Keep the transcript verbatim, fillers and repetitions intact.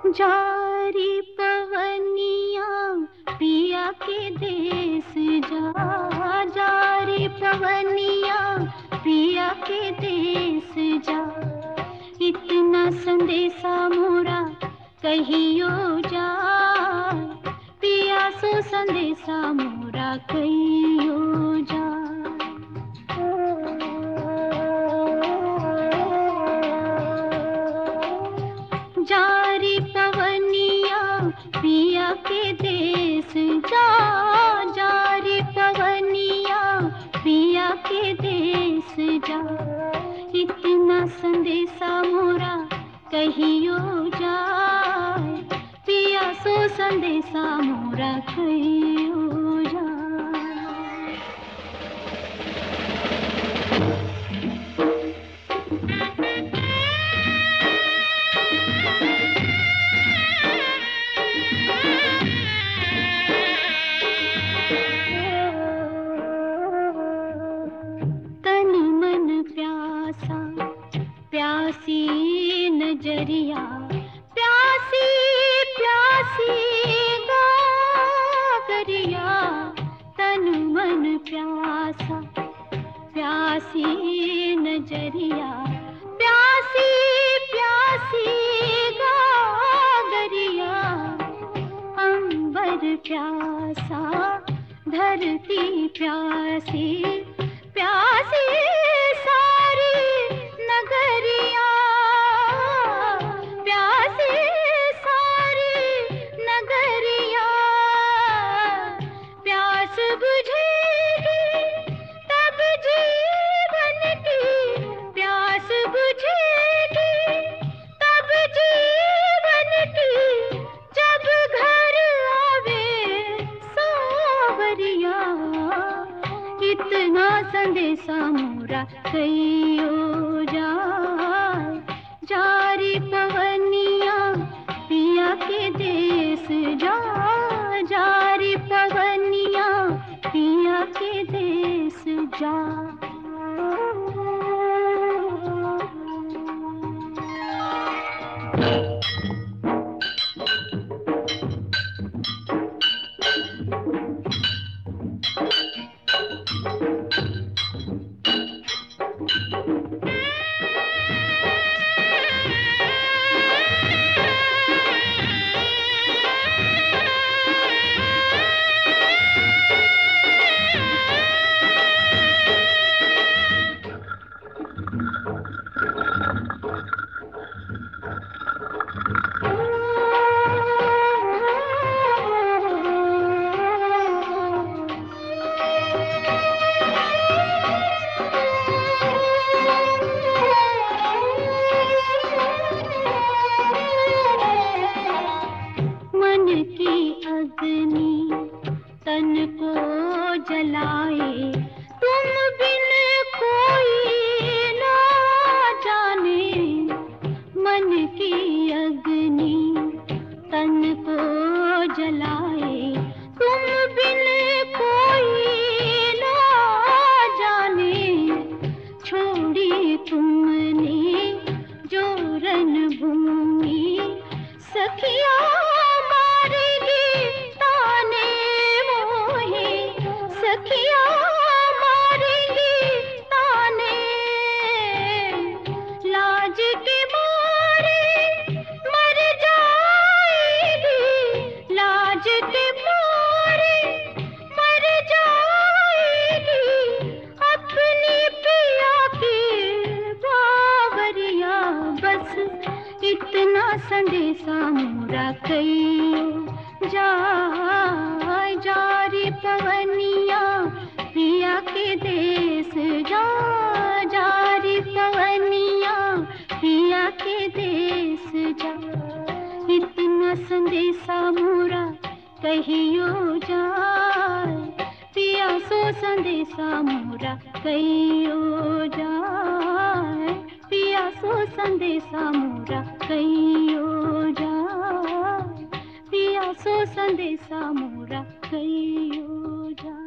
जारी पवनिया पिया के देश जा, जारी पवनिया पिया के देश जा। इतना संदेशा मोरा कहियो जा, पिया सो संदेशा मोरा कहियो जा। जारी पवनिया पिया के देश जा, जारी पवनिया पिया के देश जा। इतना संदेशा मोरा कहियो जा, पिया सो संदेशा मोरा कहियो जा। प्यासी नजरिया प्यासी प्यासी गागरिया, तन मन प्यासा प्यासी नजरिया प्यासी प्यासी गागरिया। अंबर प्यासा धरती प्यासी प्यासी सारी नगरिया, प्यासी सारी नगरिया। प्यास बुझेगी तब जीवन की, प्यास बुझेगी तब जीवन की, जब घर आवे सावरिया। इतना संदेशा मोरा कहियो जा, जारी पवनिया पिया के देश जा, जारी पवनिया पिया के देश जा। अग्नि तन को जलाए, तुम बिन कोई ना जाने। मन की अग्नि तन को जलाए, तुम बिन कोई ना जाने। छोड़ी तुमने जो रणभूमि, सखिया इतना संदेशा मोरा कहियो जा, जारी पवनिया पिया के देश जा, जारी पवनिया पिया के देश जा। इतना संदेशा मोरा कहियो जा, पिया सो संदेशा मोरा कहियो जा, पिया सो संदेशा मोरा कहियो जा, पिया सो संदेशा मोरा कहियो जा।